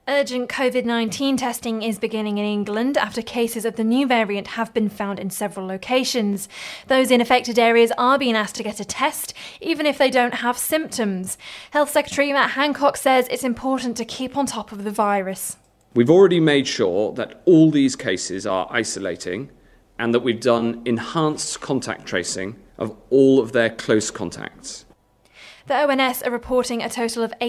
Urgent COVID-19 testing is beginning in England after cases of the new variant have been found in several locations. Those in affected areas are being asked to get a test, even if they don't have symptoms. Health Secretary Matt Hancock says it's important to keep on top of the virus. We've already made sure that all these cases are isolating and that we've done enhanced contact tracing of all of their close contacts. The ONS are reporting a total of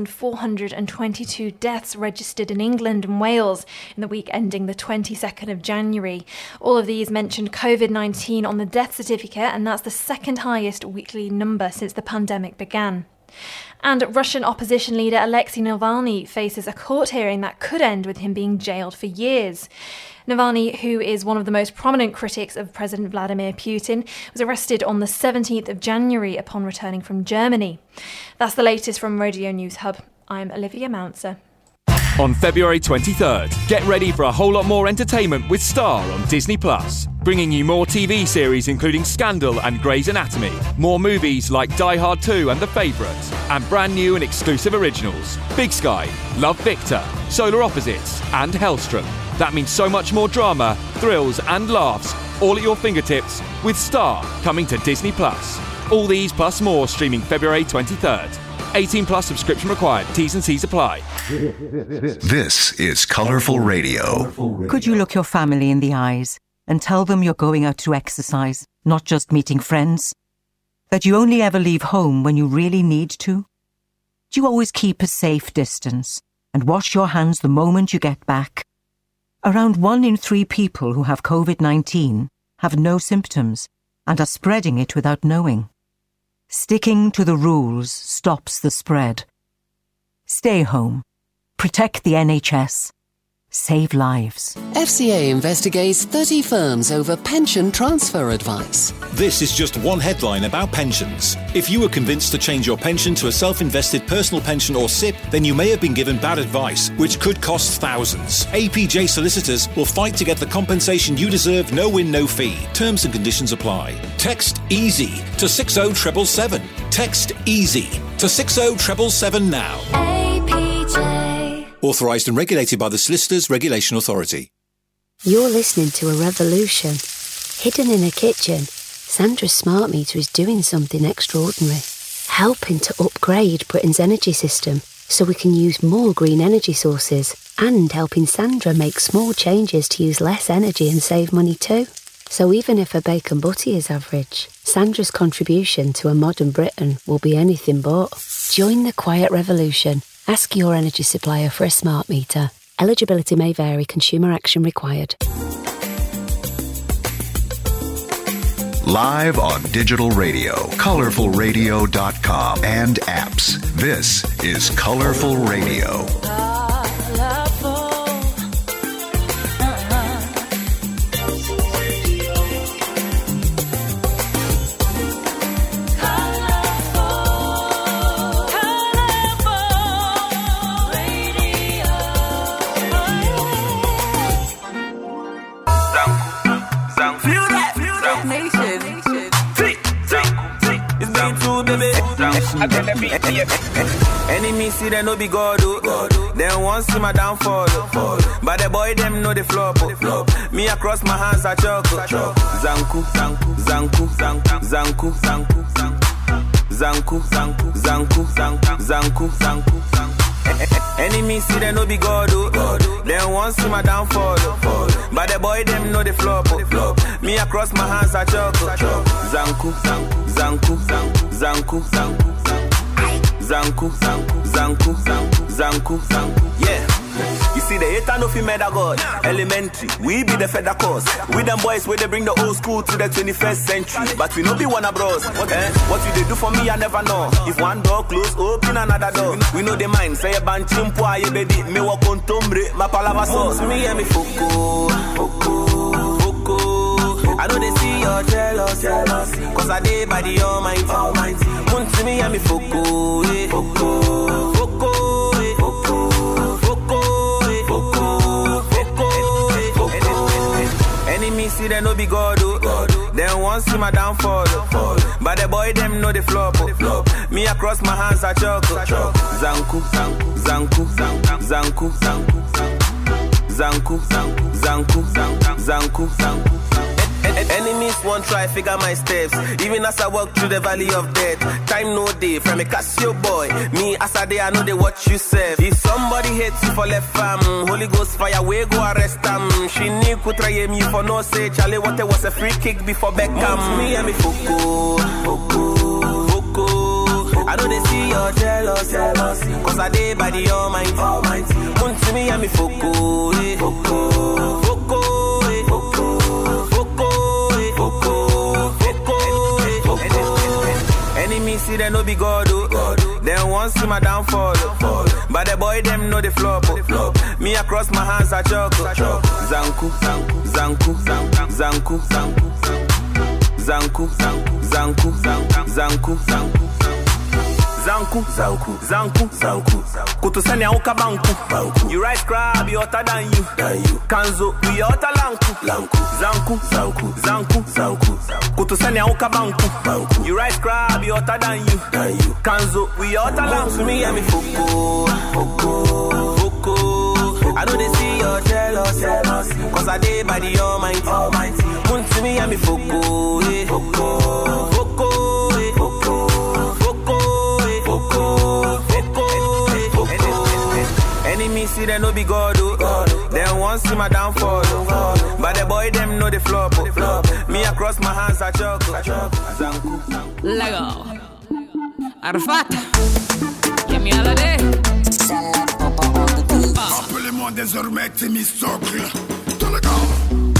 8,422 deaths registered in England and Wales in the week ending the 22nd of January. All of these mentioned COVID-19 on the death certificate, and that's the second highest weekly number since the pandemic began. And Russian opposition leader Alexei Navalny faces a court hearing that could end with him being jailed for years. Navalny, who is one of the most prominent critics of President Vladimir Putin, was arrested on the 17th of January upon returning from Germany. That's the latest from Radio News Hub. I'm Olivia Mouncer. On February 23rd, get ready for a whole lot more entertainment with Star on Disney+. Bringing you more TV series including Scandal and Grey's Anatomy, more movies like Die Hard 2 and The Favourite, and brand new and exclusive originals, Big Sky, Love Victor, Solar Opposites and Hellstrom. That means so much more drama, thrills and laughs, all at your fingertips with Star coming to Disney+. All these plus more streaming February 23rd. 18 plus subscription required. T's and C's apply. This is Colourful Radio. Could you look your family in the eyes and tell them you're going out to exercise, not just meeting friends? That you only ever leave home when you really need to? Do you always keep a safe distance and wash your hands the moment you get back? Around 1 in 3 people who have COVID-19 have no symptoms and are spreading it without knowing. Sticking to the rules stops the spread. Stay home. Protect the NHS. Save lives. FCA investigates 30 firms over pension transfer advice. This is just one headline about pensions. If you were convinced to change your pension to a self-invested personal pension or SIP, then you may have been given bad advice, which could cost thousands. APJ solicitors will fight to get the compensation you deserve, no win, no fee. Terms and conditions apply. Text EASY to 60777. Text EASY to 60777 now. APJ. Authorised and regulated by the Solicitors Regulation Authority. You're listening to a revolution. Hidden in a kitchen, Sandra's smart meter is doing something extraordinary, helping to upgrade Britain's energy system so we can use more green energy sources, and helping Sandra make small changes to use less energy and save money too. So even if her bacon butty is average, Sandra's contribution to a modern Britain will be anything but. Join the quiet revolution. Ask your energy supplier for a smart meter. Eligibility may vary. Consumer action required. Live on digital radio, colourfulradio.com and apps. This is Colourful Radio. Enemy see them no be God, then once see my downfall, but the boy them know the flop. Me across my hands I choke. Zanku, zanku, zanku, zanku, zanku, zanku, zanku, zanku, zanku, zanku, zanku. Enemy see them no be God, then once see my downfall, but the boy them know the flop. Me across my hands I choke. Zanku, zanku, zanku, zanku, zanku. Zanku, zanku, zanku, zanku, zanku, yeah. You see the hater no fi murder God. Elementary, we be the feather cause. We them boys where they bring the old school to the 21st century. But we no be one of bros. What you they do for me I never know. If one door close, open another door. We know the mind. Say a ban chimpo aye baby. Me walk on tombre, my palava sauce. Me and me foko, foko, foko. I know they see you're jealous, cause I did by the Almighty. Want to me and me foko, foko, foko, foko, foko, foko, foko. Enemy see them no be God, then once want see my downfall. But the boy them know the flop. Me across my hands I chuckle. Zanku, zanku, zanku, zanku, zanku, zanku, zanku, zanku, zanku. Enemies won't try figure my steps. Even as I walk through the valley of death, time no day from a Casio boy. Me as a day I know they watch you serve. If somebody hates you for left fam, Holy Ghost fire we go arrest them. She knew could try me for no say. Charlie Water was a free kick before Beckham. Me and me Foko. I know they see you're jealous, cause I day by the Almighty. Come to me and me Foko. Enemies see they no be God, they want see my downfall. But the boy them know the flop. Me across my hands I chuckle. Zanku, zanku, zanku, zanku, zanku, zanku, zanku, zanku, zanku. Zanku, zanku, zanku, zanku. Kutusani auka banku. You rise crab, you hotter than you. Kanzo, we hotter lanku. Zanku, zanku, zanku, zanku. Kutusani auka banku. You rise crab, you hotter than you. Kanzo, we hotter lanku. Me and me Foko. I know they see you're jealous, cause I day by the Almighty. Come to me and me Foko. Enemies see they no be God, they want see my downfall. But the boy them know the flop. Me across my hands I chuckle. Lego Arafat, give me all of day. Appelez-moi désormais Thémistocle. Dans le corps.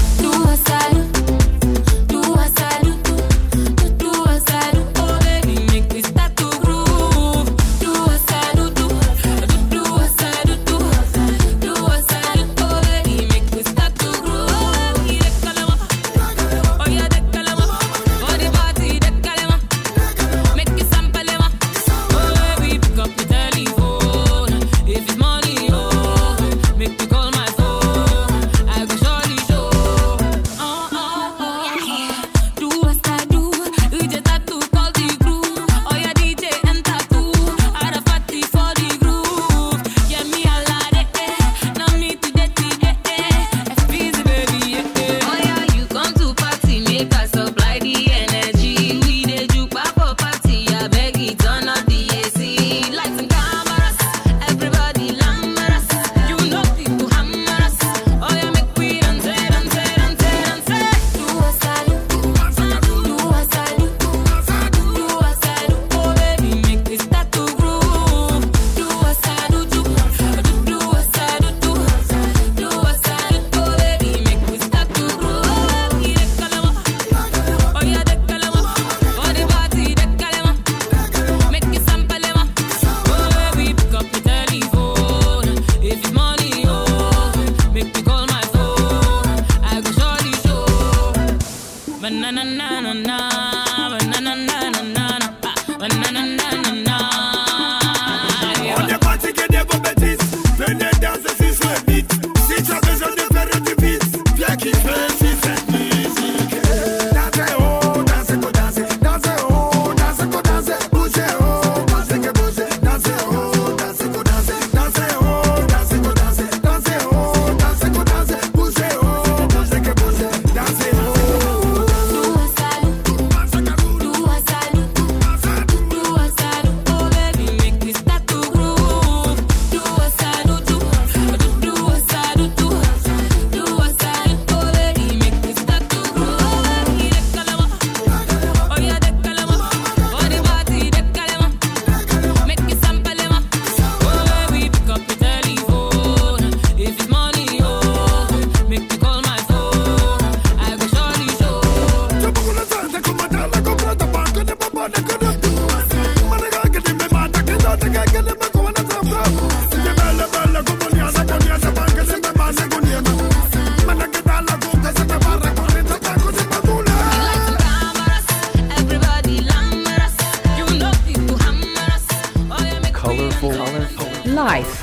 Life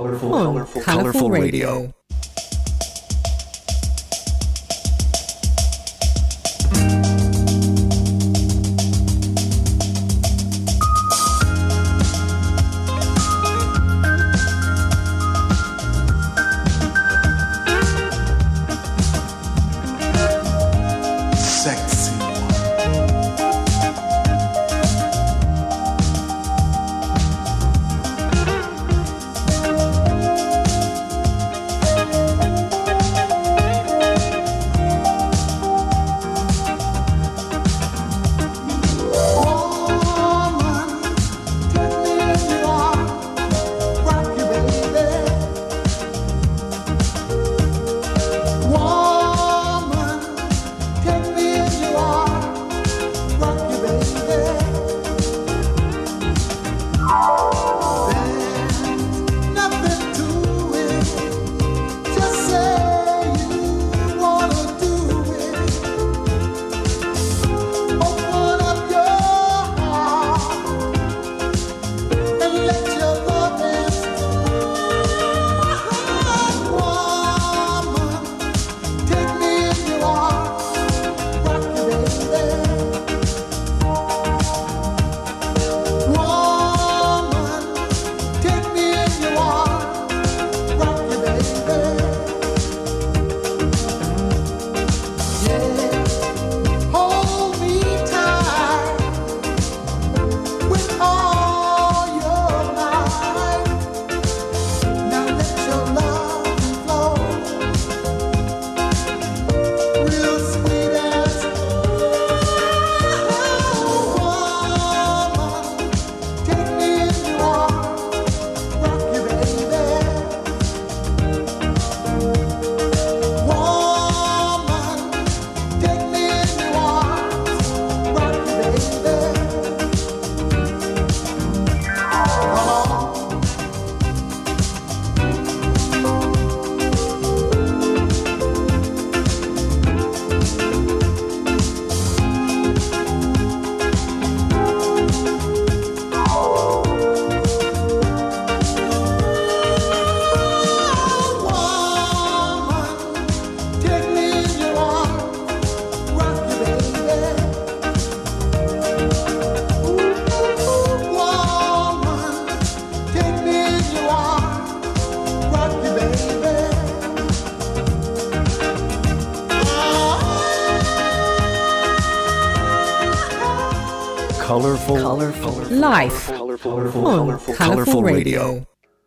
on Colourful Radio. Colorful Life on Colourful Radio.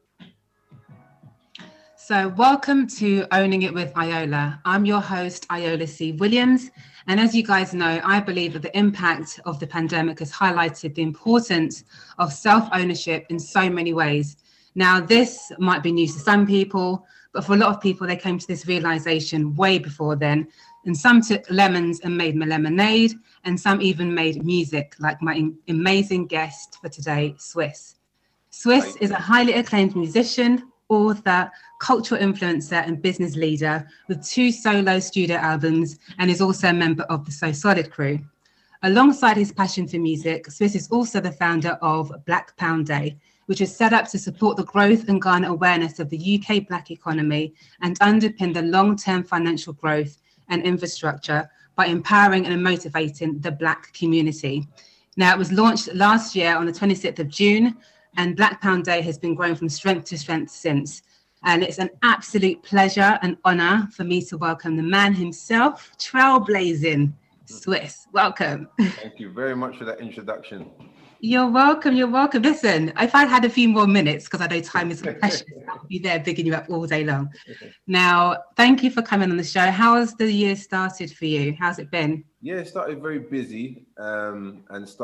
So welcome to Owning It with Iola. I'm your host, Iola C. Williams. And as you guys know, I believe that the impact of the pandemic has highlighted the importance of self-ownership in so many ways. Now, this might be news to some people, but for a lot of people, they came to this realization way before then. And some took lemons and made lemonade, and some even made music, like my amazing guest for today, Swiss. Swiss is a highly acclaimed musician, author, cultural influencer, and business leader with 2 solo studio albums, and is also a member of the So Solid crew. Alongside his passion for music, Swiss is also the founder of Black Pound Day, which is set up to support the growth and garner awareness of the UK Black economy and underpin the long-term financial growth and infrastructure by empowering and motivating the Black community. Now, it was launched last year on the 26th of June, and Black Pound Day has been growing from strength to strength since. And it's an absolute pleasure and honor for me to welcome the man himself, trailblazing Swiss. Welcome. Thank you very much for that introduction. You're welcome. You're welcome. Listen, if I had a few more minutes, because I know time is precious, I'll be there bigging you up all day long. Now, thank you for coming on the show. How has the year started for you? How's it been? Yeah, it started very busy and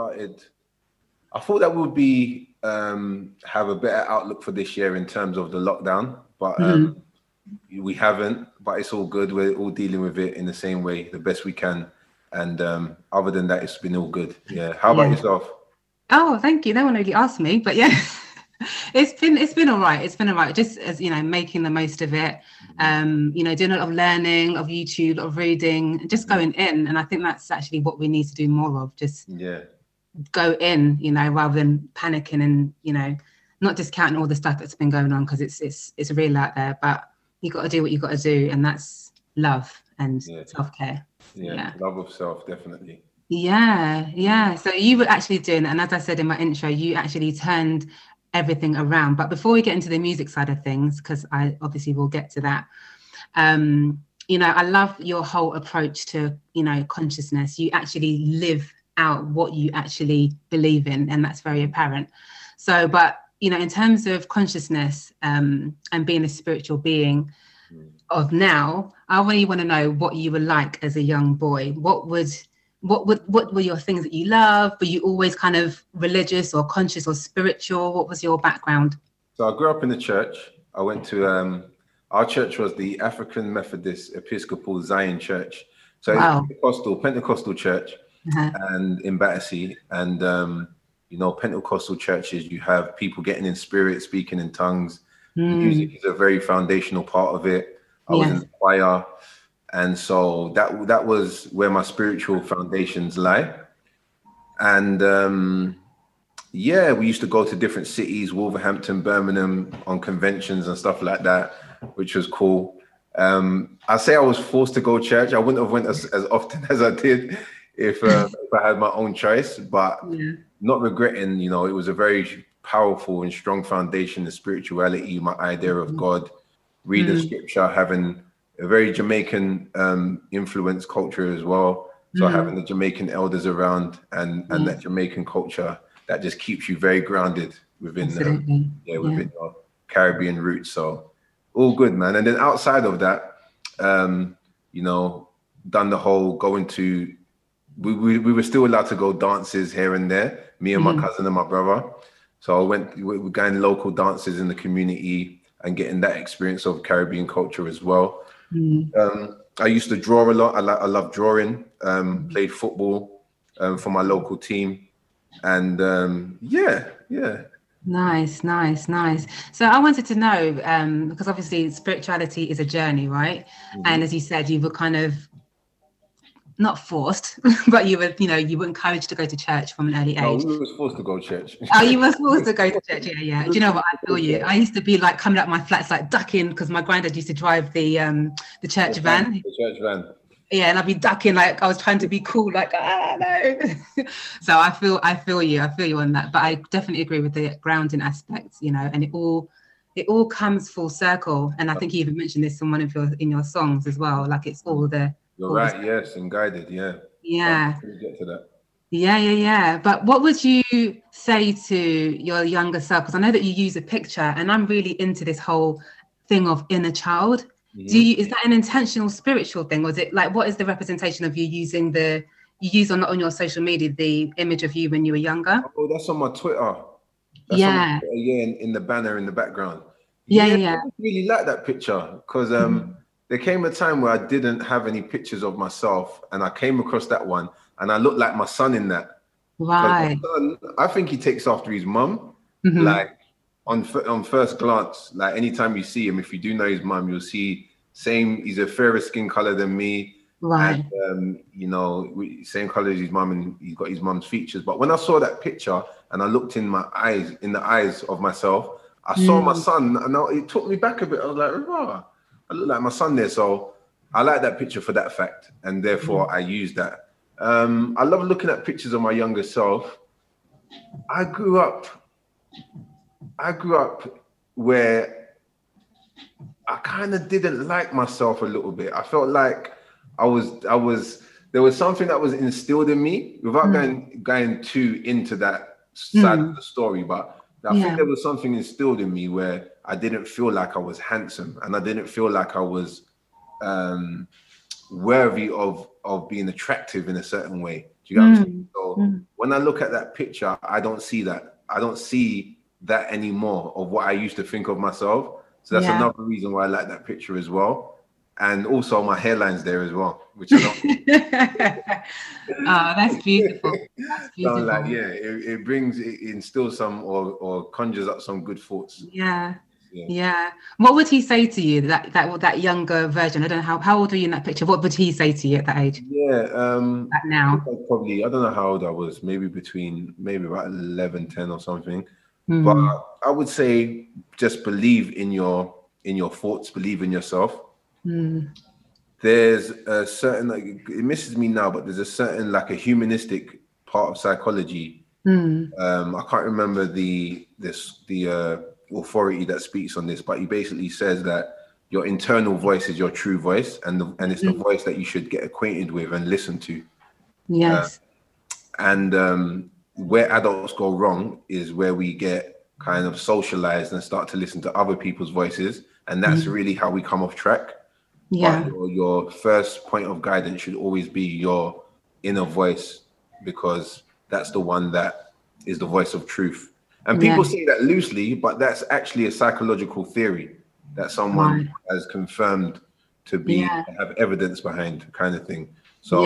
I thought that would be have a better outlook for this year in terms of the lockdown, but we haven't, but it's all good. We're all dealing with it in the same way, the best we can. And other than that, it's been all good. Yeah. How about yourself? Oh, thank you. No one really asked me, but yeah, it's been all right. It's been all right. Just as, making the most of it, doing a lot of learning, of YouTube, of reading, just going in. And I think that's actually what we need to do more of. Just go in, rather than panicking and, not discounting all the stuff that's been going on, because it's real out there, but you got to do what you got to do. And that's love and self-care. Yeah, love of self, definitely. Yeah. So you were actually doing, and as I said in my intro, you actually turned everything around. But before we get into the music side of things, because I obviously will get to that, I love your whole approach to, consciousness. You actually live out what you actually believe in, and that's very apparent. So, but, in terms of consciousness and being a spiritual being of now, I really want to know what you were like as a young boy. What were your things that you love? Were you always kind of religious or conscious or spiritual? What was your background? So I grew up in the church. I went to, our church was the African Methodist Episcopal Zion Church. So it's Pentecostal church and in Battersea. And, Pentecostal churches, you have people getting in spirit, speaking in tongues. Music is a very foundational part of it. I was in the choir. And so that was where my spiritual foundations lie. And we used to go to different cities, Wolverhampton, Birmingham, on conventions and stuff like that, which was cool. I say I was forced to go to church. I wouldn't have went as often as I did if I had my own choice, but not regretting, it was a very powerful and strong foundation of spirituality, my idea of God, reading scripture, having a very Jamaican influence culture as well. So having the Jamaican elders around and that Jamaican culture, that just keeps you very grounded within your Caribbean roots. So all good, man. And then outside of that, done the whole going to, we were still allowed to go dances here and there, me and my cousin and my brother. So we're going local dances in the community and getting that experience of Caribbean culture as well. I used to draw a lot. I love drawing, played football for my local team. And Nice. So I wanted to know, because obviously spirituality is a journey, right? And as you said, you were kind of not forced, but you were encouraged to go to church from an early age. No, we were forced to go to church. Oh, you were forced to go to church. Yeah. Do you know what? I feel you. I used to be like coming up my flats, like ducking, because my granddad used to drive the church van. The church van. Yeah, and I'd be ducking, like I was trying to be cool, like no. So I feel you on that. But I definitely agree with the grounding aspect, and it all comes full circle. And I think you even mentioned this in your songs as well. Like it's all the. You're right. Yes, and guided. Yeah. Yeah. Get to that. Yeah. But what would you say to your younger self? Because I know that you use a picture, and I'm really into this whole thing of inner child. Is that an intentional spiritual thing, or is it like, what is the representation of you using on your social media the image of you when you were younger? Oh, that's on my Twitter. In the banner in the background. I really like that picture because there came a time where I didn't have any pictures of myself, and I came across that one, and I looked like my son in that. Right. My son, I think he takes after his mum. Like on first glance, like anytime you see him, if you do know his mum, you'll see he's a fairer skin color than me. Right. And, same color as his mum, and he's got his mum's features. But when I saw that picture and I looked in the eyes of myself, I saw my son, and it took me back a bit. I was like, oh, I look like my son there. So I like that picture for that fact, and therefore I use that. I love looking at pictures of my younger self. I grew up where I kind of didn't like myself a little bit. I felt like there was something that was instilled in me without going too into that side of the story, but I think there was something instilled in me where I didn't feel like I was handsome, and I didn't feel like I was worthy of being attractive in a certain way. Do you get what I'm saying? So when I look at that picture, I don't see that. I don't see that anymore of what I used to think of myself. So that's another reason why I like that picture as well. And also my hairline's there as well, which I don't. Oh, that's beautiful. That's beautiful. So like, it instills some or conjures up some good thoughts. Yeah. What would he say to you, that younger version? I don't know, how old are you in that picture? What would he say to you at that age? Now. Probably, I don't know how old I was, maybe about 11, 10 or something. But I would say just believe in your thoughts, believe in yourself. There's a certain, like, it misses me now, but there's a certain, like, a humanistic part of psychology. I can't remember the authority that speaks on this, but he basically says that your internal voice is your true voice, and it's the voice that you should get acquainted with and listen to. Yes. Where adults go wrong is where we get kind of socialized and start to listen to other people's voices, and that's really how we come off track. But your first point of guidance should always be your inner voice, because that's the one that is the voice of truth. And people say that loosely, but that's actually a psychological theory that someone has confirmed to have evidence behind, kind of thing. So,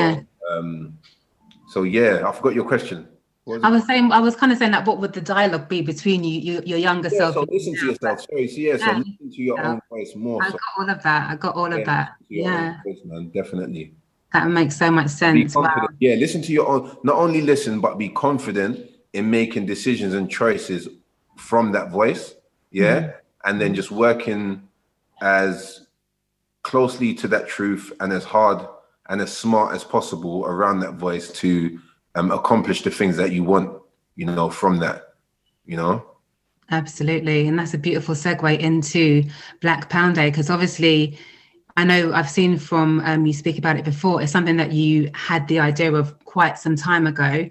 I forgot your question. I was kind of saying that, what would the dialogue be between you, your younger self? So listen to yourself. Sorry. So listen to your own voice more. I got all of that. Yeah. Voice, man, definitely. That makes so much sense. Wow. Yeah, listen to your own. Not only listen, but be confident in making decisions and choices from that voice. Yeah, and then just working as closely to that truth and as hard and as smart as possible around that voice to accomplish the things that you want, from that, Absolutely. And that's a beautiful segue into Black Pound Day, because obviously I know I've seen from you speak about it before. It's something that you had the idea of quite some time ago.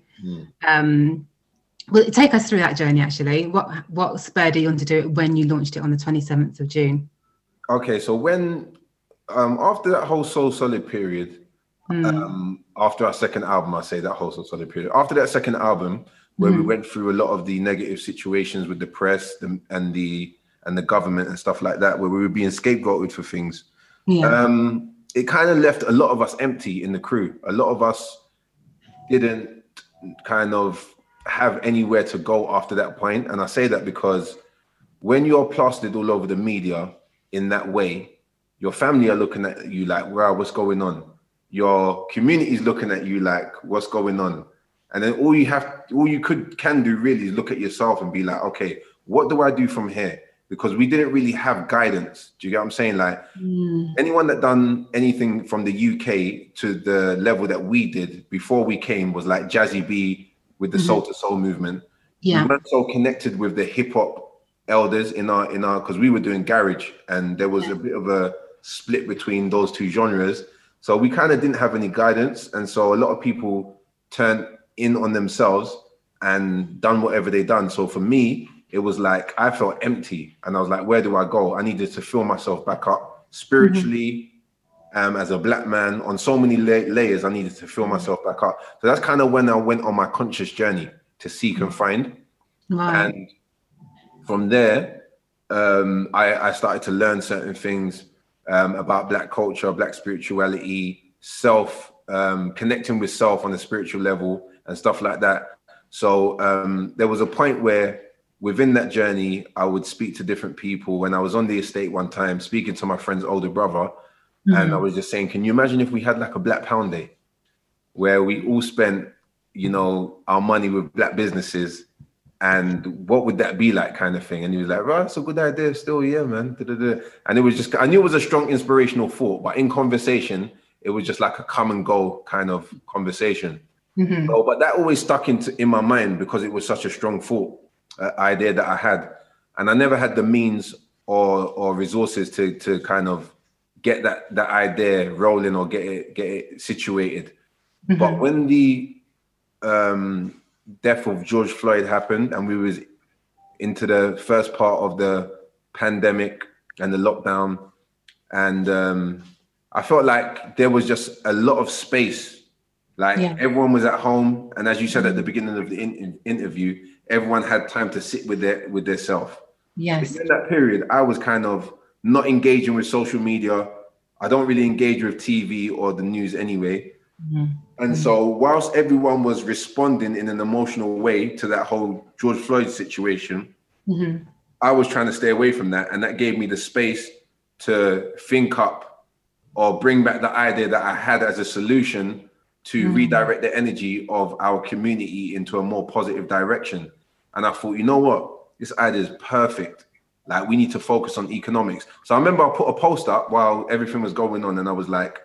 Well, take us through that journey, actually. What spurred you on to do it when you launched it on the 27th of June? Okay, so when, after that whole Soul Solid period, after our second album, after that second album, where we went through a lot of the negative situations with the press and the government and stuff like that, where we were being scapegoated for things, it kind of left a lot of us empty in the crew. A lot of us didn't kind of have anywhere to go after that point. And I say that because when you're plastered all over the media in that way, your family are looking at you like, wow, what's going on? Your community is looking at you like, what's going on? And then all you can do really is look at yourself and be like, okay, what do I do from here? Because we didn't really have guidance. Do you get what I'm saying? Like anyone that done anything from the UK to the level that we did before we came was like Jazzy B with the Soul to Soul movement. We weren't so connected with the hip hop elders in our, because we were doing garage, and there was a bit of a split between those two genres. So we kind of didn't have any guidance. And so a lot of people turned in on themselves and done whatever they done. So for me, it was like I felt empty, and I was like, where do I go? I needed to fill myself back up spiritually. As a black man on so many layers, I needed to fill myself back up. So that's kind of when I went on my conscious journey to seek and find. Right. And from there, I started to learn certain things about black culture, black spirituality, self, connecting with self on a spiritual level and stuff like that. So there was a point where within that journey, I would speak to different people. When I was on the estate one time, speaking to my friend's older brother, and I was just saying, can you imagine if we had like a Black Pound Day where we all spent, you know, our money with black businesses, and what would that be like, kind of thing? And he was like, right, that's a good idea still, yeah, man. And it was just, I knew it was a strong inspirational thought, but in conversation, it was just like a come and go kind of conversation. So, but that always stuck in my mind because it was such a strong thought, idea that I had. And I never had the means or resources to kind of get that idea rolling or get it situated. But when the death of George Floyd happened and we was into the first part of the pandemic and the lockdown, and I felt like there was just a lot of space. Like everyone was at home, and as you said at the beginning of the interview, everyone had time to sit with their self. Yes. In that period, I was kind of not engaging with social media. I don't really engage with TV or the news anyway. And so whilst everyone was responding in an emotional way to that whole George Floyd situation, I was trying to stay away from that. And that gave me the space to think up or bring back the idea that I had as a solution to redirect the energy of our community into a more positive direction. And I thought, you know what? This idea is perfect. Like, we need to focus on economics. So I remember I put a post up while everything was going on, and I was like,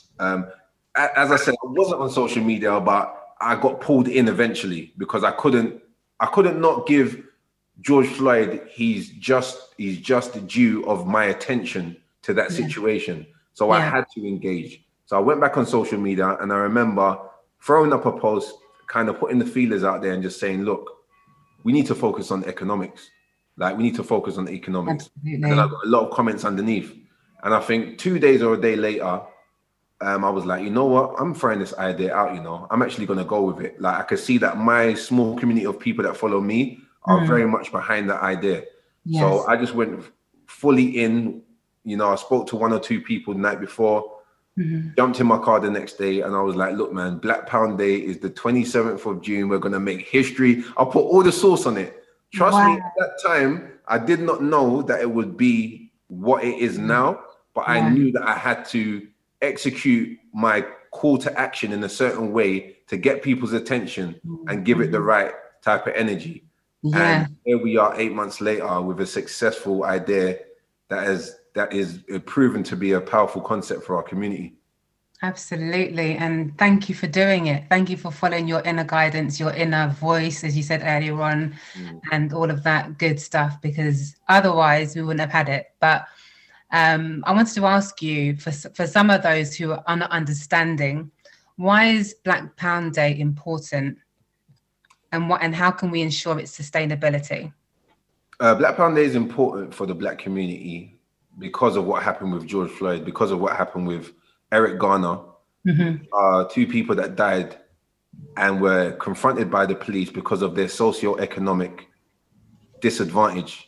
as I said, I wasn't on social media, but I got pulled in eventually because I couldn't not give George Floyd he's just due of my attention to that situation. So I had to engage. So I went back on social media, and I remember throwing up a post, kind of putting the feelers out there and just saying, look, we need to focus on economics. Like, we need to focus on economics. Absolutely. And I got a lot of comments underneath. And I think 2 days or a day later, I was like, you know what? I'm throwing this idea out, you know. I'm actually going to go with it. Like, I could see that my small community of people that follow me are very much behind that idea. Yes. So I just went fully in. You know, I spoke to 1 or 2 people the night before, jumped in my car the next day, and I was like, look, man, Black Pound Day is the 27th of June. We're going to make history. I'll put all the sauce on it. Trust me, at that time, I did not know that it would be what it is now, but I knew that I had to execute my call to action in a certain way to get people's attention and give it the right type of energy. And here we are 8 months later with a successful idea that is proven to be a powerful concept for our community. Absolutely. And thank you for doing it. Thank you for following your inner guidance, your inner voice, as you said earlier on, and all of that good stuff, because otherwise we wouldn't have had it. But I wanted to ask you, for some of those who are not understanding, why is Black Pound Day important, and how can we ensure its sustainability? Black Pound Day is important for the Black community because of what happened with George Floyd, because of what happened with Eric Garner, 2 people that died and were confronted by the police because of their socio-economic disadvantage.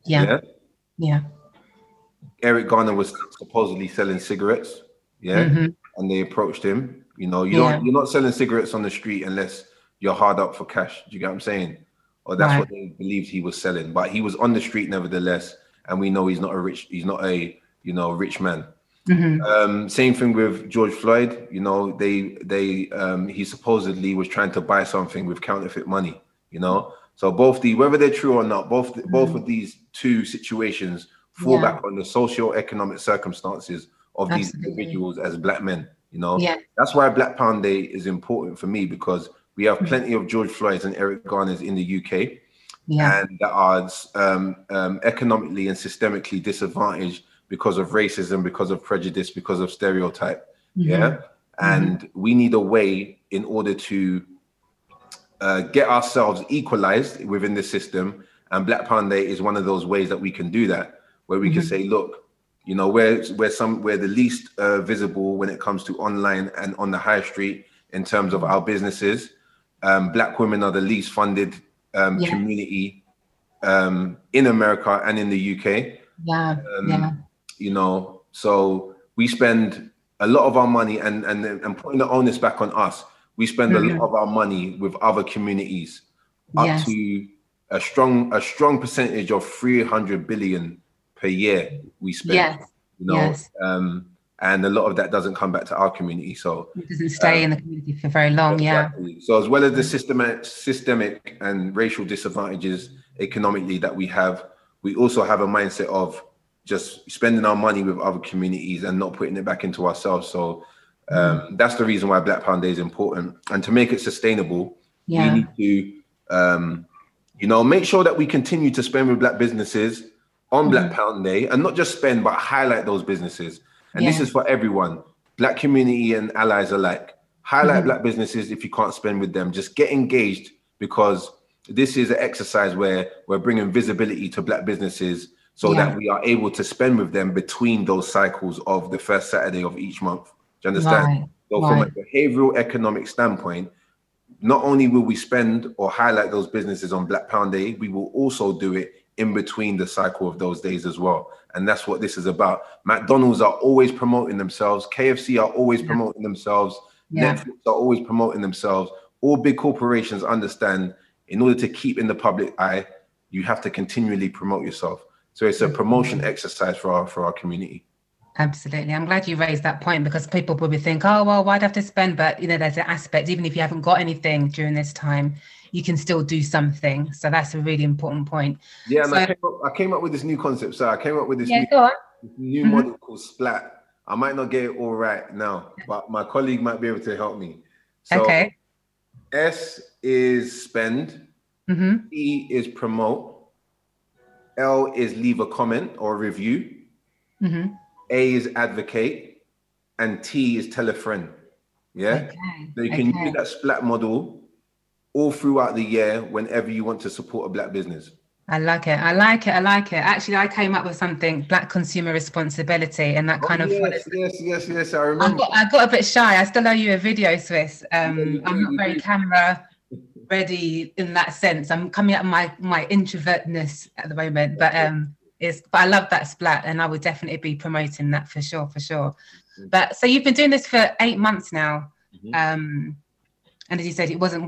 Eric Garner was supposedly selling cigarettes, and they approached him. You know, you're not selling cigarettes on the street unless you're hard up for cash. Do you get what I'm saying? Or that's what they believed he was selling. But he was on the street nevertheless, and we know he's not a rich man. Same thing with George Floyd. You know, he supposedly was trying to buy something with counterfeit money. You know, so whether they're true or not, both of these 2 situations fall back on the socio-economic circumstances of these individuals as Black men. You know, that's why Black Pound Day is important for me, because we have plenty of George Floyds and Eric Garners in the UK, and that are economically and systemically disadvantaged because of racism, because of prejudice, because of stereotype. And we need a way in order to get ourselves equalized within the system. And Black Pound Day is one of those ways that we can do that, where we can say, look, you know, we're the least visible when it comes to online and on the high street in terms of our businesses. Black women are the least funded community in America and in the UK. You know, so we spend a lot of our money and putting the onus back on us. We spend a lot of our money with other communities, up to a strong percentage of 300 billion per year we spend. You know, and a lot of that doesn't come back to our community. So it doesn't stay in the community for very long. Exactly. So as well as the systemic and racial disadvantages economically that we have, we also have a mindset of just spending our money with other communities and not putting it back into ourselves. So that's the reason why Black Pound Day is important. And to make it sustainable, we need to, you know, make sure that we continue to spend with Black businesses on Black Pound Day, and not just spend, but highlight those businesses. And this is for everyone, Black community and allies alike. Highlight Black businesses if you can't spend with them. Just get engaged, because this is an exercise where we're bringing visibility to Black businesses so that we are able to spend with them between those cycles of the first Saturday of each month. Do you understand? So from a behavioral economic standpoint, not only will we spend or highlight those businesses on Black Pound Day, we will also do it in between the cycle of those days as well. And that's what this is about. McDonald's are always promoting themselves. KFC are always promoting themselves. Netflix are always promoting themselves. All big corporations understand, in order to keep in the public eye, you have to continually promote yourself. So it's a promotion exercise for our community. Absolutely. I'm glad you raised that point, because people probably think, oh, well, why'd I have to spend? But, you know, there's an aspect, even if you haven't got anything during this time, you can still do something. So that's a really important point. Yeah, and I came up with this new concept. So I came up with this new model called Splat. I might not get it all right now, but my colleague might be able to help me. So S is spend, E is promote, L is leave a comment or review, A is advocate, and T is tell a friend. Yeah. So you can use that Splat model all throughout the year whenever you want to support a Black business. I like it. I like it. I like it. Actually, I came up with something, Black consumer responsibility, and that kind of. Yes. I remember. I got a bit shy. I still owe you a video, Swiss. I'm not very camera ready in that sense. I'm coming out of my introvertness at the moment, but but I love that Splat, and I would definitely be promoting that for sure. But so you've been doing this for 8 months now. And as you said, it wasn't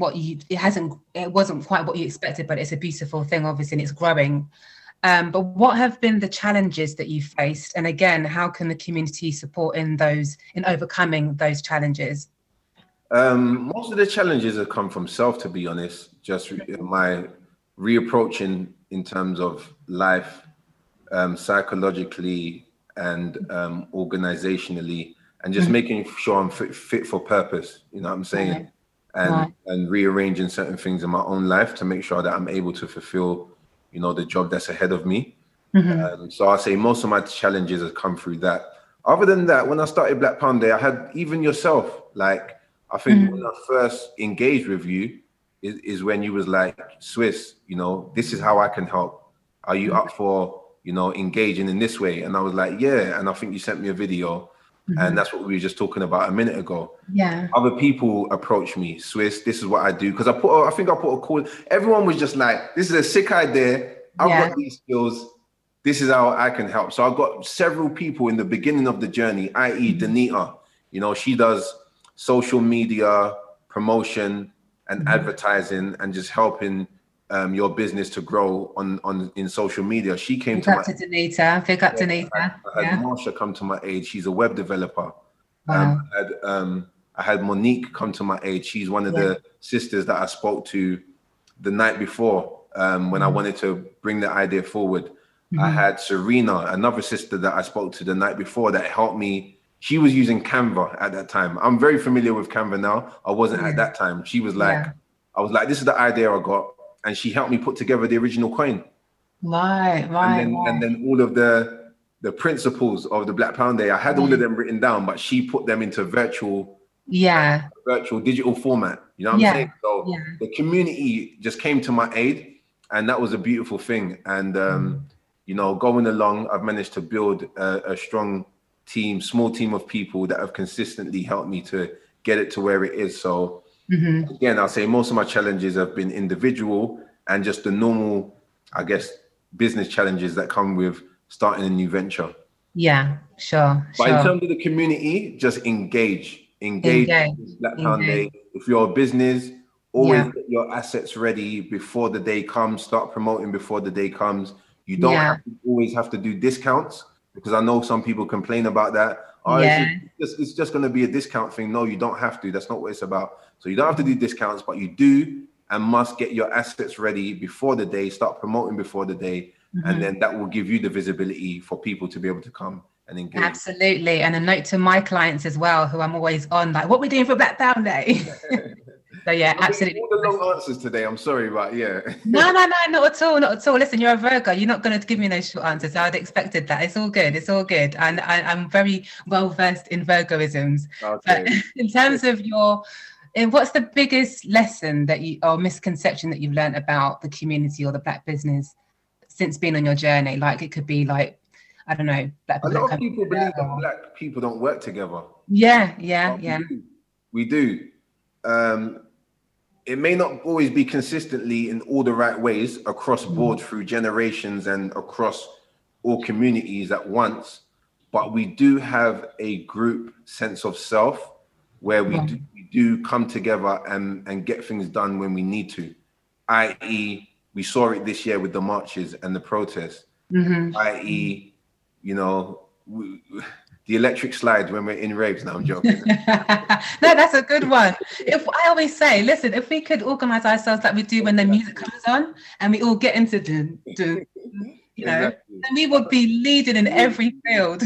quite what you expected, but it's a beautiful thing, obviously, and it's growing. But what have been the challenges that you faced? And again, how can the community support in overcoming those challenges? Most of the challenges have come from self, to be honest. Just my reapproaching in terms of life, psychologically and organizationally, and just making sure I'm fit for purpose. You know what I'm saying? And rearranging certain things in my own life to make sure that I'm able to fulfill, you know, the job that's ahead of me. So I'll say most of my challenges have come through that. Other than that, when I started Black Pound Day, I had even yourself, like, I think when I first engaged with you is when you was like, Swiss, you know, this is how I can help. Are you up for, you know, engaging in this way? And I was like, yeah. And I think you sent me a video. And that's what we were just talking about a minute ago. Yeah. Other people approach me, Swiss, this is what I do. Because I think I put a call. Everyone was just like, this is a sick idea. I've got these skills. This is how I can help. So I've got several people in the beginning of the journey, i.e. Danita. You know, she does social media promotion and advertising and just helping your business to grow in social media. She came to Danita. Big up Danita. I had Marsha come to my aid. She's a web developer. Wow. I had Monique come to my aid. She's one of the sisters that I spoke to the night before when I wanted to bring the idea forward. I had Serena, another sister that I spoke to the night before that helped me. She was using Canva at that time. I'm very familiar with Canva now. I wasn't at that time. She was like, I was like, this is the idea I got. And she helped me put together the original coin. Right. And then all of the principles of the Black Pound Day, I had all of them written down, but she put them into virtual Yeah. Virtual digital format. You know what I'm saying? So the community just came to my aid, and that was a beautiful thing. And you know, going along, I've managed to build a strong team, small team of people that have consistently helped me to get it to where it is. So again, I'll say most of my challenges have been individual and just the normal, I guess, business challenges that come with starting a new venture. Yeah, sure. But in terms of the community, just engage with Black Pound Day. If you're a business, always get your assets ready before the day comes. Start promoting before the day comes. You don't always have to do discounts, because I know some people complain about that. It's just going to be a discount thing. No, you don't have to. That's not what it's about. So you don't have to do discounts, but you do and must get your assets ready before the day. Start promoting before the day. And then that will give you the visibility for people to be able to come and engage. Absolutely. And a note to my clients as well, who I'm always on, like, what are we doing for Black Pound Day? So yeah, absolutely. All the long answers today, I'm sorry, but yeah. No, not at all. Listen, you're a Virgo. You're not going to give me those short answers. I'd expected that. It's all good. And I'm very well versed in Virgoisms. Okay. But in terms of what's the biggest lesson or misconception that you've learned about the community or the Black business since being on your journey? Like, it could be like, I don't know. A lot of people believe that Black people don't work together. Yeah. We do. It may not always be consistently in all the right ways across board through generations and across all communities at once, but we do have a group sense of self where we do come together and get things done when we need to, i.e. we saw it this year with the marches and the protests, i.e., you know, the electric slides when we're in raves. Now I'm joking. No, that's a good one. I always say, listen, if we could organize ourselves like we do when the music comes on and we all get into then we would be leading in every field.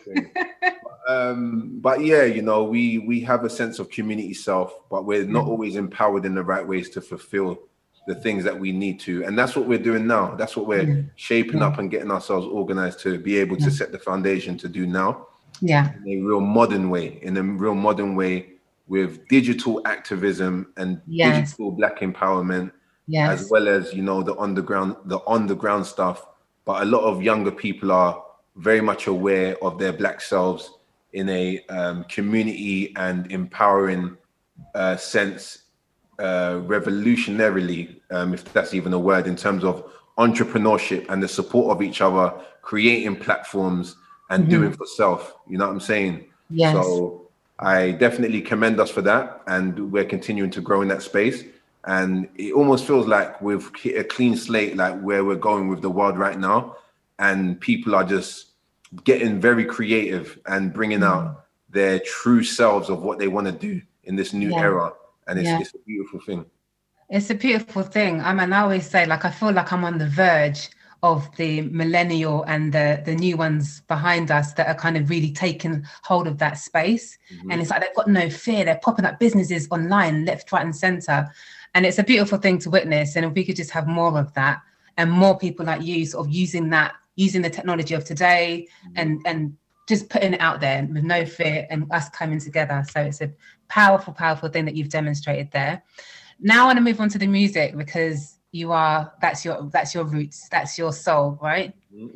But yeah, you know, we have a sense of community self, but we're not always empowered in the right ways to fulfill the things that we need to. And that's what we're doing now. That's what we're shaping up and getting ourselves organized to be able to set the foundation to do now. Yeah. In a real modern way with digital activism and digital Black empowerment, as well as, you know, the underground stuff. But a lot of younger people are very much aware of their Black selves in a community and empowering sense, revolutionarily, if that's even a word, in terms of entrepreneurship and the support of each other, creating platforms and doing for self. You know what I'm saying? Yes. So I definitely commend us for that, and we're continuing to grow in that space. And it almost feels like we've hit a clean slate, like where we're going with the world right now, and people are just getting very creative and bringing out their true selves of what they want to do in this new era. And it's a beautiful thing. It's a beautiful thing. I mean, I always say, like, I feel like I'm on the verge of the millennial and the new ones behind us that are kind of really taking hold of that space. And it's like they've got no fear. They're popping up businesses online, left, right, and center. And it's a beautiful thing to witness. And if we could just have more of that, and more people like you sort of using the technology of today and just putting it out there with no fear, and us coming together. So it's a powerful, powerful thing that you've demonstrated there. Now I want to move on to the music, because that's your roots, that's your soul, right?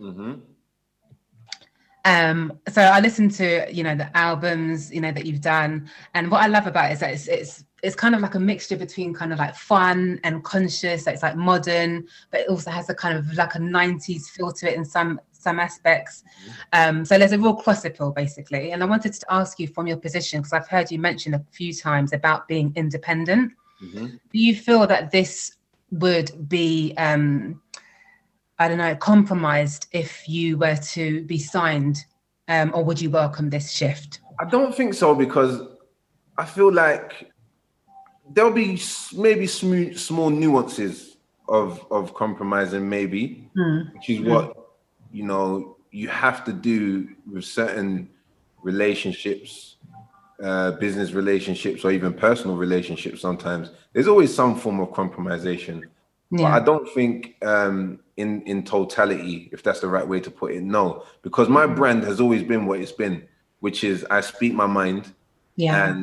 So I listened to, you know, the albums, you know, that you've done, and what I love about it is that it's kind of like a mixture between kind of like fun and conscious. It's like modern, but it also has a kind of like a 90s feel to it in some aspects. So there's a real cross appeal, basically. And I wanted to ask you, from your position, because I've heard you mention a few times about being independent. Do you feel that this would be, compromised if you were to be signed, or would you welcome this shift? I don't think so, because I feel like there'll be maybe small nuances of compromising, maybe, which is what, you know, you have to do with certain relationships, business relationships, or even personal relationships. Sometimes there's always some form of compromisation. But I don't think in totality, if that's the right way to put it, no. Because my brand has always been what it's been, which is I speak my mind, and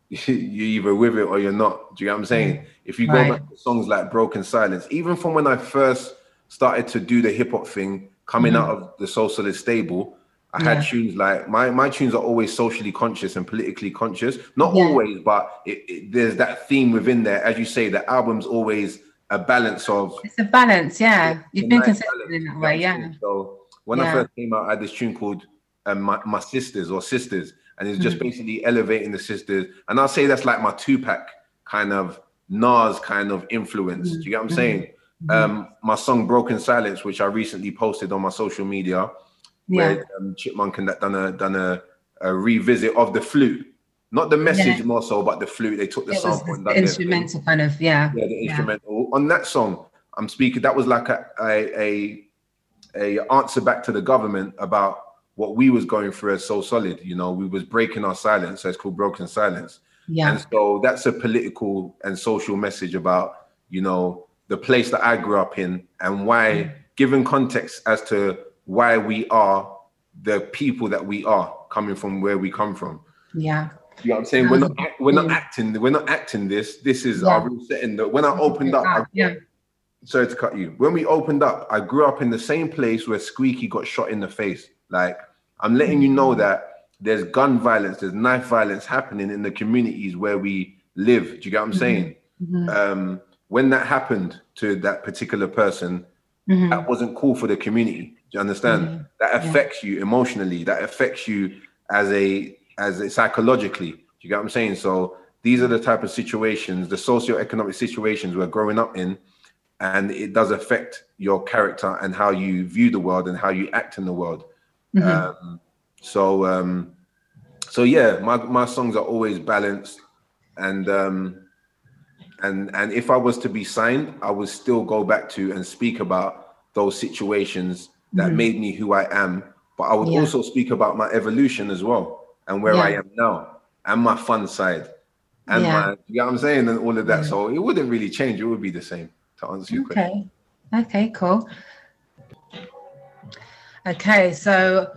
you're either with it or you're not. Do you get what I'm saying? If you go back to songs like Broken Silence, even from when I first started to do the hip hop thing, coming out of the Socialist stable, I had tunes like my tunes are always socially conscious and politically conscious. Not always, but there's that theme within there. As you say, the album's always a balance of. It's a balance, yeah. You've been consistent in that way, yeah. So when I first came out, I had this tune called My Sisters or Sisters, and it's just basically elevating the sisters. And I'll say that's like my Tupac kind of Nas kind of influence. Do you get what I'm saying? My song Broken Silence, which I recently posted on my social media, where Chipmunk and that done a revisit of the flute. Not the message more so, but the flute. They took the sample and done the instrumental kind of, the instrumental. On that song, I'm speaking, that was like a answer back to the government about what we was going through as So Solid. You know, we was breaking our silence, so it's called Broken Silence. Yeah. And so that's a political and social message about, you know, the place that I grew up in and why, given context as to why we are the people that we are, coming from where we come from. Yeah. You know what I'm saying? We're not acting this. This is our real setting. When I opened up, sorry to cut you. When we opened up, I grew up in the same place where Squeaky got shot in the face. Like, I'm letting you know that there's gun violence, there's knife violence happening in the communities where we live. Do you get what I'm saying? When that happened to that particular person, that wasn't cool for the community. Do you understand? That affects you emotionally. That affects you as a psychologically. Do you get what I'm saying? So these are the type of situations, the socioeconomic situations we're growing up in, and it does affect your character and how you view the world and how you act in the world. So yeah, my songs are always balanced, and if I was to be signed, I would still go back to and speak about those situations that made me who I am, but I would also speak about my evolution as well and where I am now and my fun side and my, you know what I'm saying, and all of that. So it wouldn't really change. It would be the same, to answer your question. Okay, cool. Okay, so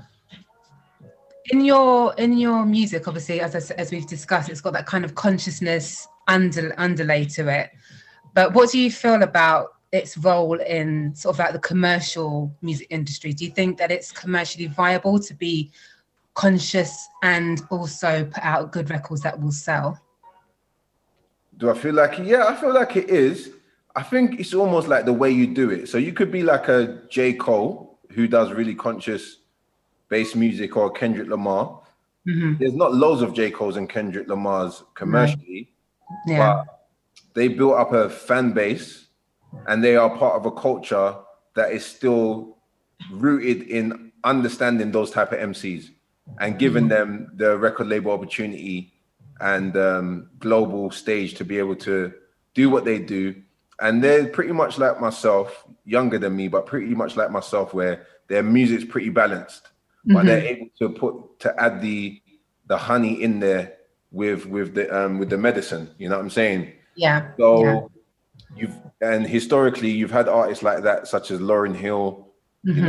in your music, obviously, as we've discussed, it's got that kind of consciousness underlay to it. But what do you feel about its role in sort of like the commercial music industry? Do you think that it's commercially viable to be conscious and also put out good records that will sell? Do I feel like it? Yeah, I feel like it is. I think it's almost like the way you do it. So you could be like a J. Cole who does really conscious bass music, or Kendrick Lamar. There's not loads of J. Cole's and Kendrick Lamars commercially, but they built up a fan base and they are part of a culture that is still rooted in understanding those type of MCs and giving them the record label opportunity and global stage to be able to do what they do. And they're pretty much like myself, younger than me, but pretty much like myself, where their music's pretty balanced. But they're able to add the honey in there with the medicine. You know what I'm saying? Yeah. So historically you've had artists like that, such as Lauryn Hill, you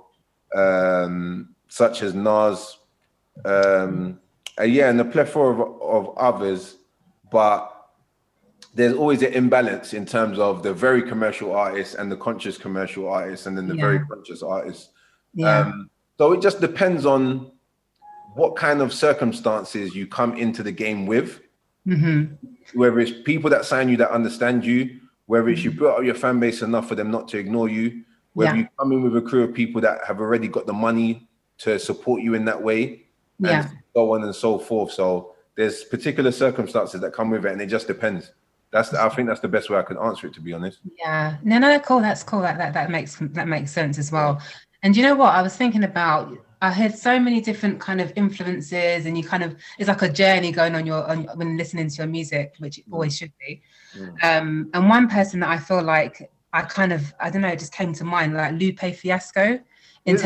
know, such as Nas, and a plethora of others. But there's always an imbalance in terms of the very commercial artists and the conscious commercial artists, and then the very conscious artists. So it just depends on what kind of circumstances you come into the game with, whether it's people that sign you that understand you, whether it's you built up your fan base enough for them not to ignore you, whether you come in with a crew of people that have already got the money to support you in that way, and so on and so forth. So there's particular circumstances that come with it, and it just depends. I think that's the best way I can answer it, to be honest. Yeah, no, cool. That's cool. That makes sense as well. And you know what? I was thinking about, I heard so many different kind of influences, and it's like a journey going on when listening to your music, which it always should be. And one person that I feel like I don't know, it just came to mind, like Lupe Fiasco, in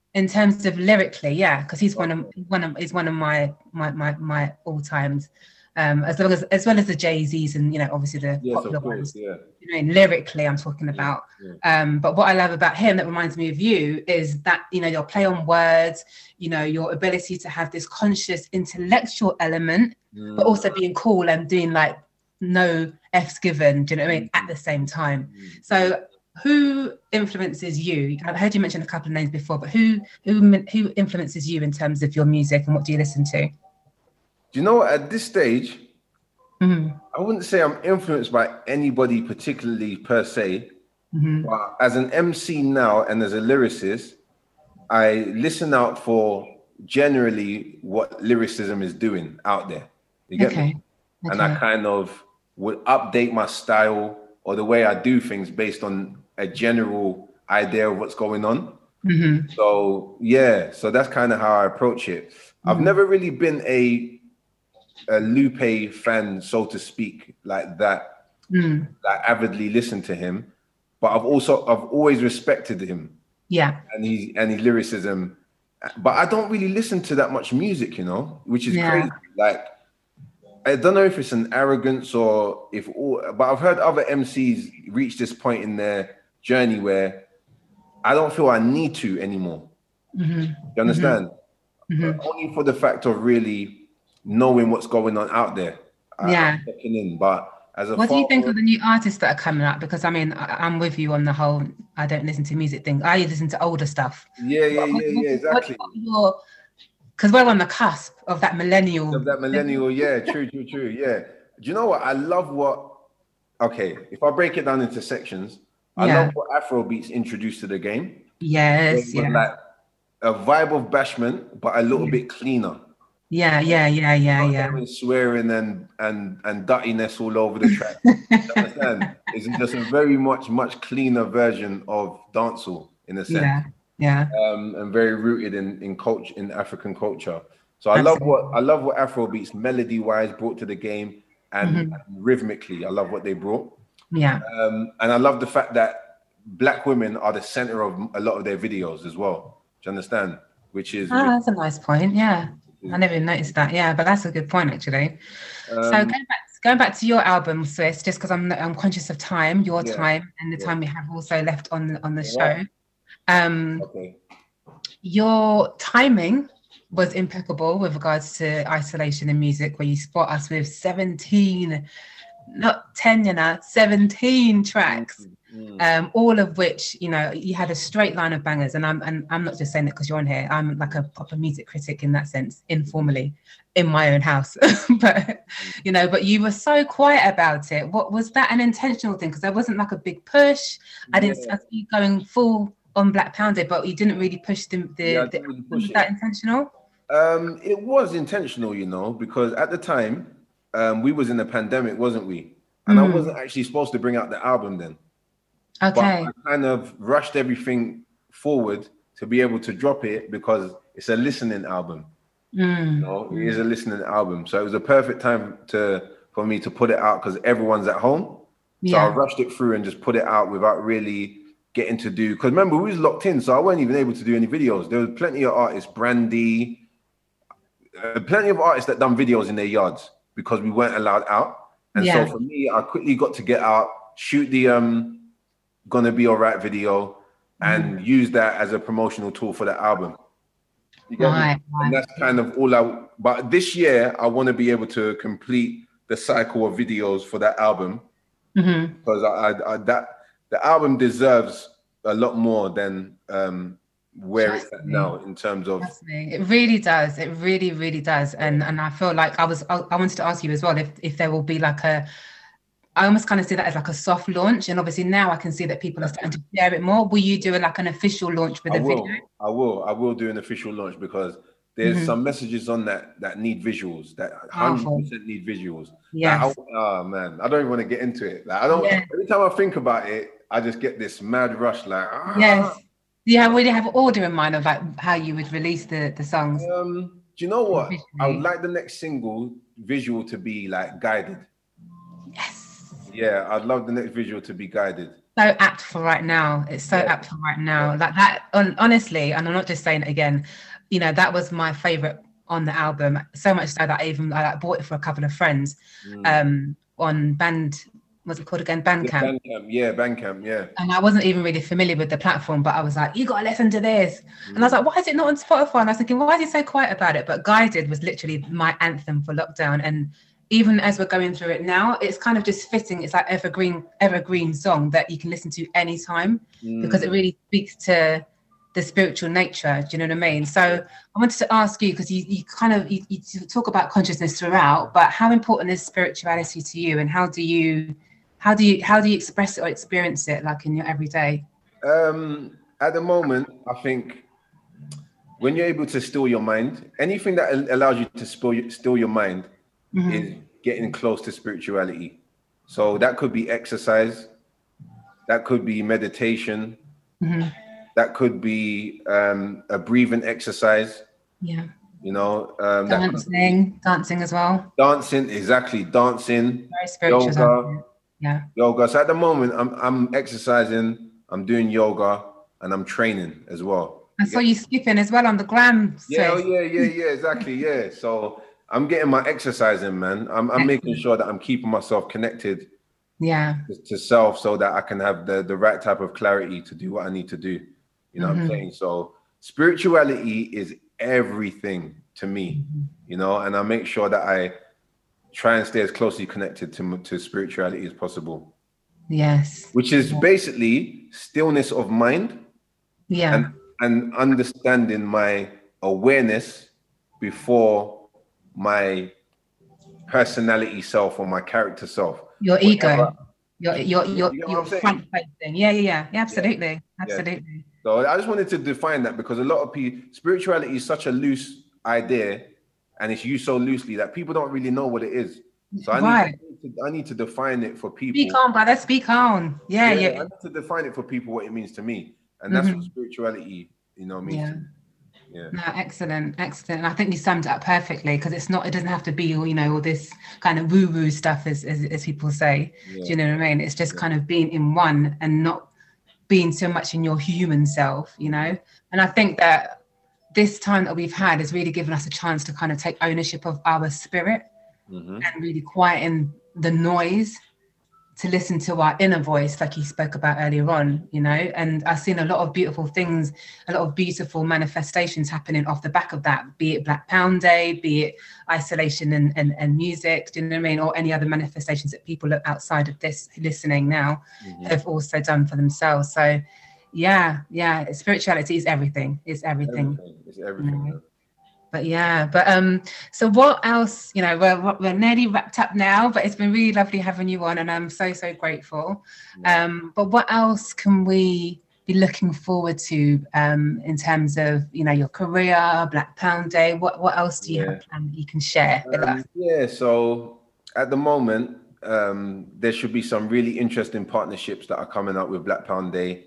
terms of lyrically, because he's one of my all times. as well as the Jay-Z's and, obviously the popular ones. Yeah. Lyrically, I'm talking about. Yeah. But what I love about him that reminds me of you is that, your play on words, your ability to have this conscious intellectual element, but also being cool and doing like no F's given, do you know what I mean, at the same time. So who influences you? I've heard you mention a couple of names before, but who influences you in terms of your music and what do you listen to? Do you know what, at this stage, I wouldn't say I'm influenced by anybody particularly per se, but as an MC now and as a lyricist, I listen out for generally what lyricism is doing out there. You get me? And I kind of would update my style or the way I do things based on a general idea of what's going on. So that's kind of how I approach it. I've never really been a Lupe fan, so to speak, like that. Like avidly listen to him, but I've always respected him. Yeah, and his lyricism, but I don't really listen to that much music, which is crazy. Like, I don't know if it's an arrogance but I've heard other MCs reach this point in their journey where I don't feel I need to anymore. You understand? Only for the fact of really knowing what's going on out there. I'm checking in, but what do you think of the new artists that are coming up? Because I mean, I'm with you on the whole I don't listen to music thing. I listen to older stuff. Yeah, exactly. Because we're on the cusp of that millennial. True, yeah. Do you know what? I love if I break it down into sections, I love what Afrobeats introduced to the game. Yes, like a vibe of bashment, but a little bit cleaner. Yeah. Swearing and dirtiness all over the track. Understand? It's just a very much cleaner version of dancehall in a sense. Yeah. And very rooted in culture, in African culture. So I love what Afrobeats melody wise brought to the game and rhythmically. I love what they brought. Yeah. And I love the fact that Black women are the center of a lot of their videos as well. Do you understand? Which is that's a nice point. Yeah. I never even noticed that. Yeah, but that's a good point actually. So going back to your album, Swiss, just because I'm conscious of time, your time, and the time we have also left on the show. Your timing was impeccable with regards to Isolation in Music, where you spot us with 17, not 10, 17 tracks. All of which, you had a straight line of bangers, and I'm not just saying that because you're on here. I'm like a proper music critic in that sense, informally, in my own house. but you were so quiet about it. What was that an intentional thing? Because there wasn't like a big push. I didn't see you going full on Black Pounded, but you didn't really push was that intentional? It was intentional, because at the time we was in a pandemic, wasn't we? And I wasn't actually supposed to bring out the album then. Okay. But I kind of rushed everything forward to be able to drop it because it's a listening album. It is a listening album. So it was a perfect time for me to put it out because everyone's at home. So I rushed it through and just put it out without really getting to do, because remember, we was locked in, so I wasn't even able to do any videos. There was plenty of artists, Brandy, plenty of artists that done videos in their yards because we weren't allowed out. And so for me, I quickly got to get out, shoot the Gonna Be Alright video and use that as a promotional tool for the album. You get me? And that's kind of all but this year I want to be able to complete the cycle of videos for that album because the album deserves a lot more than where it's at now in terms of. It really does. It really, really does. And I feel like I wanted to ask you as well if there will be like I almost kind of see that as like a soft launch, and obviously now I can see that people are starting to share it more. Will you do like an official launch with a video? I will do an official launch because there's some messages on that need visuals, that 100% need visuals. Yeah. Oh man, I don't even want to get into it. Like every time I think about it, I just get this mad rush. Like yes. Do you really have an order in mind of like how you would release the songs? Do you know what? I would like the next single visual to be like guided. Yes. Yeah, I'd love the next visual to be guided. So apt for right now. It's so apt for right now. Like that, honestly, and I'm not just saying it again, that was my favorite on the album, so much so that I bought it for a couple of friends on what's it called again? Bandcamp. Bandcamp, yeah. And I wasn't even really familiar with the platform, but I was like, you got to listen to this. And I was like, why is it not on Spotify? And I was thinking, why is he so quiet about it? But Guided was literally my anthem for lockdown. And even as we're going through it now, it's kind of just fitting. It's like evergreen song that you can listen to anytime because it really speaks to the spiritual nature. Do you know what I mean? So I wanted to ask you, because you talk about consciousness throughout, but how important is spirituality to you, and how do you express it or experience it, like in your everyday? At the moment, I think when you're able to still your mind, anything that allows you to still your mind is getting close to spirituality. So that could be exercise, that could be meditation, that could be a breathing exercise. Yeah. You know, dancing as well. Dancing. Very spiritual. Yoga. So at the moment, I'm exercising, I'm doing yoga, and I'm training as well. I saw you skipping as well on the gram. Yeah, exactly. Yeah. So I'm getting my exercise in, man. I'm making sure that I'm keeping myself connected. Yeah. To self, so that I can have the right type of clarity to do what I need to do. You know what I'm saying? So spirituality is everything to me, you know, and I make sure that I try and stay as closely connected to spirituality as possible. Yes. Which is basically stillness of mind. Yeah. And understanding my awareness before my personality self or my character self. Your ego. Your front facing. Yeah, absolutely. Yeah. So I just wanted to define that, because a lot of people, spirituality is such a loose idea, and it's used so loosely that people don't really know what it is. So I need to define it for people. Speak on, brother. Speak on. Yeah. I need to define it for people what it means to me, and that's what spirituality, means. Yeah. No, excellent. And I think you summed it up perfectly, because it doesn't have to be all this kind of woo-woo stuff as people say. Yeah. Do you know what I mean? It's just kind of being in one and not being so much in your human self, And I think that this time that we've had has really given us a chance to kind of take ownership of our spirit and really quieten the noise, to listen to our inner voice, like you spoke about earlier on, and I've seen a lot of beautiful things, a lot of beautiful manifestations happening off the back of that, be it Black Pound Day, be it isolation and music, do you know what I mean? Or any other manifestations that people outside of this listening now have also done for themselves. So yeah, spirituality is everything. It's everything. It's everything. So what else, we're nearly wrapped up now, but it's been really lovely having you on, and I'm so grateful. But what else can we be looking forward to in terms of, your career, Black Pound Day? What else do you have planned that you can share with us? Yeah, so at the moment, there should be some really interesting partnerships that are coming up with Black Pound Day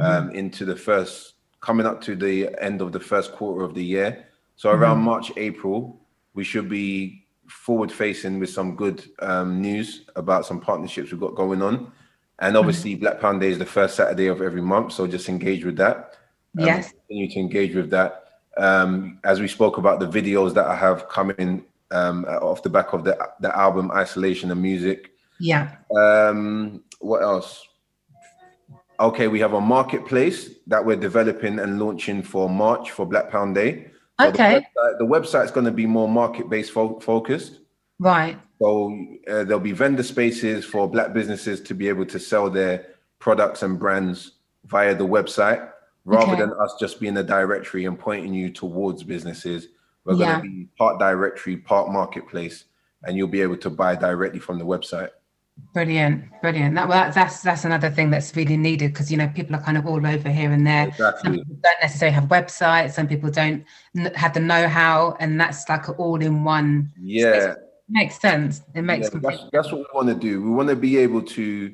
coming up to the end of the first quarter of the year. So around March, April, we should be forward facing with some good news about some partnerships we've got going on. And obviously Black Pound Day is the first Saturday of every month. So just engage with that. Yes. Continue to engage with that. As we spoke about the videos that I have coming off the back of the album Isolation and Music. Yeah. What else? Okay, we have a marketplace that we're developing and launching for March for Black Pound Day. So okay. The website's going to be more market-based focused. Right. So there'll be vendor spaces for Black businesses to be able to sell their products and brands via the website, rather than us just being a directory and pointing you towards businesses. We're going to be part directory, part marketplace, and you'll be able to buy directly from the website. Brilliant. That's another thing that's really needed, because people are kind of all over here and there. Exactly. Some people don't necessarily have websites, some people don't have the know-how, and that's like an all-in-one. Yeah, makes sense. It makes that's what we want to do. We want to be able to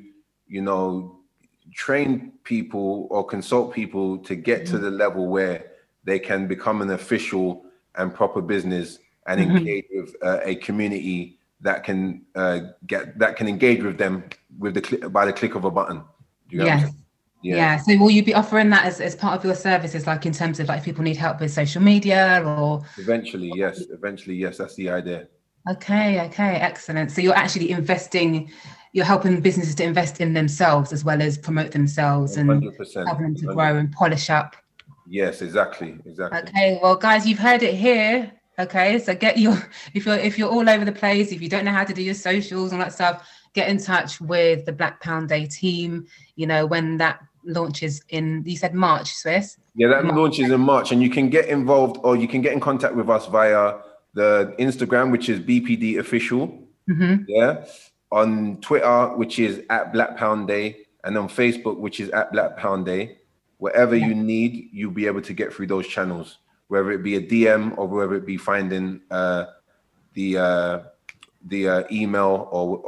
train people or consult people to get to the level where they can become an official and proper business and engage with a community that can engage with them by the click of a button. Yeah. So will you be offering that as part of your services, like in terms of like if people need help with social media or? Eventually, yes. That's the idea. Okay. Excellent. So you're actually you're helping businesses to invest in themselves as well as promote themselves 100%, and helping them to grow and polish up. Yes, exactly. Okay. Well, guys, you've heard it here. Okay. So if you're all over the place, if you don't know how to do your socials and all that stuff, get in touch with the Black Pound Day team, when that launches you said March, Swiss? Yeah, that launches in March, and you can get involved or you can get in contact with us via the Instagram, which is BPD Official. Mm-hmm. Yeah. On Twitter, which is @BlackPoundDay, and on Facebook, which is @BlackPoundDay. Whatever you need, you'll be able to get through those channels, whether it be a DM or whether it be finding the email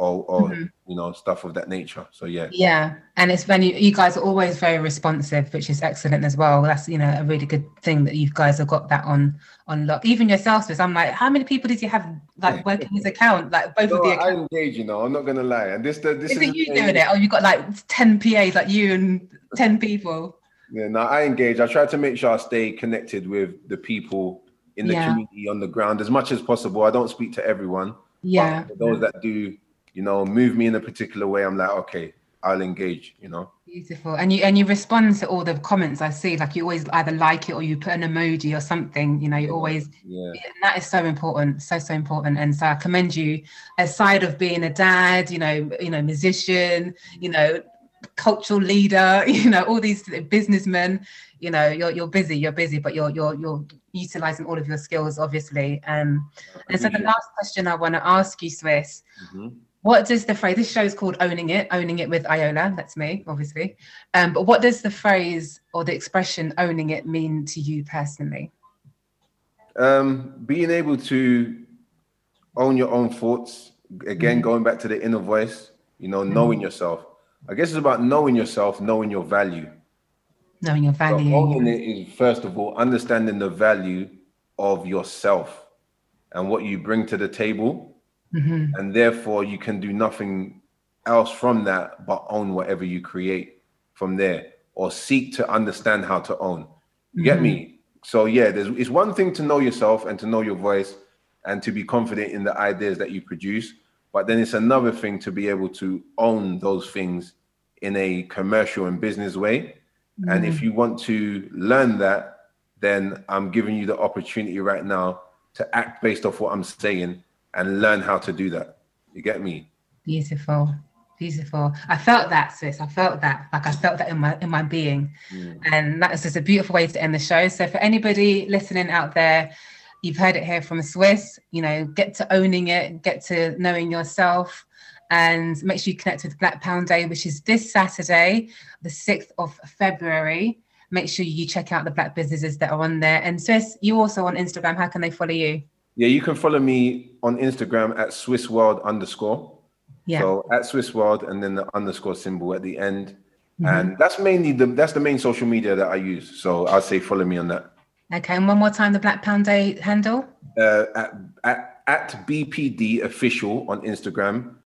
or stuff of that nature. So yeah, and it's when you guys are always very responsive, which is excellent as well. That's a really good thing that you guys have got that on lock. Even yourself, Swiss, I'm like, how many people did you have working his account, like both of the accounts? I engage, I'm not gonna lie, and this is you doing it, or you got like 10 PAs like you and 10 people? Yeah, no, I engage. I try to make sure I stay connected with the people in the community on the ground as much as possible. I don't speak to everyone. Yeah. But for those that do, move me in a particular way, I'm like, okay, I'll engage, Beautiful. And you respond to all the comments I see, like you always either like it or you put an emoji or something, you always, and that is so important, so important. And so I commend you, aside of being a dad, musician, cultural leader, all these businessmen, you're busy, but you're utilizing all of your skills, obviously. And so the last question I want to ask you, Swiss, what does the phrase, this show is called Owning It with Iola, that's me, obviously. But what does the phrase or the expression owning it mean to you personally? Being able to own your own thoughts, again, going back to the inner voice, knowing yourself. I guess it's about knowing yourself, knowing your value. Knowing your value. So owning it is, first of all, understanding the value of yourself and what you bring to the table. Mm-hmm. And therefore, you can do nothing else from that but own whatever you create from there, or seek to understand how to own. You get me? So yeah, it's one thing to know yourself and to know your voice and to be confident in the ideas that you produce. But then it's another thing to be able to own those things in a commercial and business way. And if you want to learn that, then I'm giving you the opportunity right now to act based off what I'm saying and learn how to do that. You get me? Beautiful. I felt that, Swiss. I felt that in my being. And that is just a beautiful way to end the show. So for anybody listening out there, you've heard it here from Swiss, get to owning it, get to knowing yourself, and make sure you connect with Black Pound Day, which is this Saturday, the 6th of February. Make sure you check out the Black businesses that are on there. And Swiss, you also on Instagram, how can they follow you? Yeah, you can follow me on Instagram at SwissWorld_. Yeah. So at SwissWorld and then the underscore symbol at the end. And that's mainly that's the main social media that I use. So I'll say follow me on that. Okay, and one more time, the Black Pound Day handle? At BPD Official on Instagram.